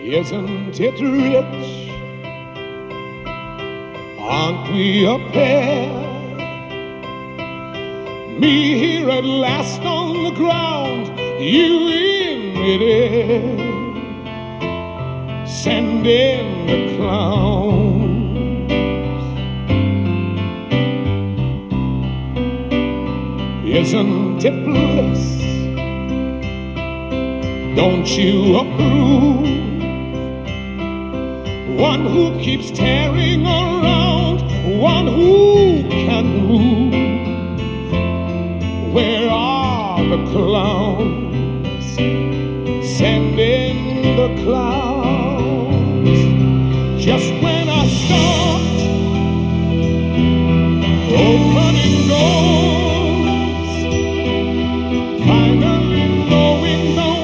Isn't it rich? Aren't we a pair? Me here at last on the ground, you in midair. Send in the clowns. Isn't it bliss? Don't you approve? One who keeps tearing around, one who can move. Where are the clowns? Send in the clowns.